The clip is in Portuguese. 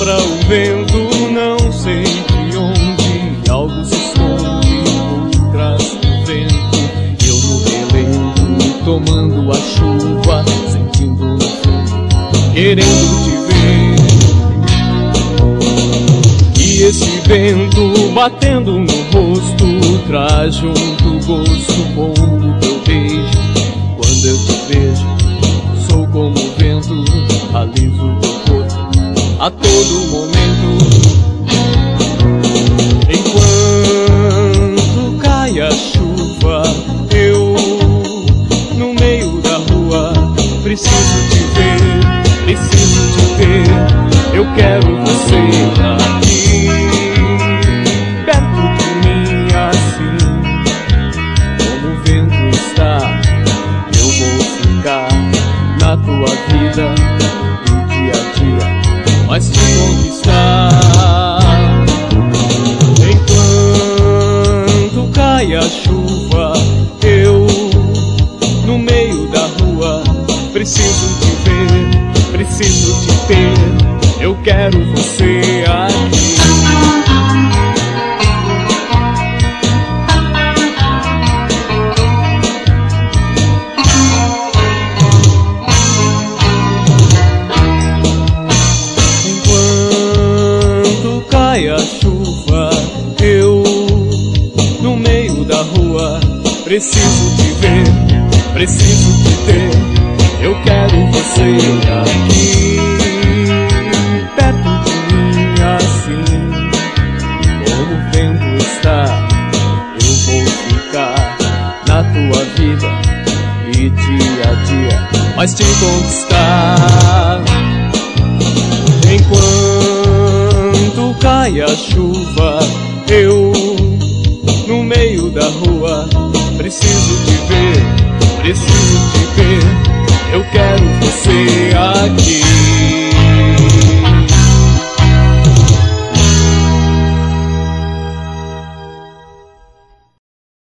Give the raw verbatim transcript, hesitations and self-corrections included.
sopra o vento, não sei de onde algo se esconde por trás do vento. Eu no relento, tomando a chuva, sentindo no fundo, querendo te ver. E esse vento batendo no rosto traz junto o gosto bom do teu beijo. Quando eu te vejo, sou como o vento, aliso o teu corpo a todo momento. Enquanto cai a chuva, eu no meio da rua preciso te ver, preciso te ter. Eu quero você aqui, perto de mim assim. Como o vento está, eu vou ficar na tua vida do dia a dia, mas te conquistar. Enquanto cai a chuva, eu no meio da rua preciso te ver, preciso te ter. Eu quero você aqui. Enquanto cai a chuva, eu no meio da rua preciso te ver, preciso te ter. Eu quero você aqui, perto de mim assim. Como o vento está, eu vou ficar na tua vida e dia a dia, mas te conquistar. Enquanto cai a chuva, eu no meio da rua preciso te ver, preciso te ver. Eu quero você aqui.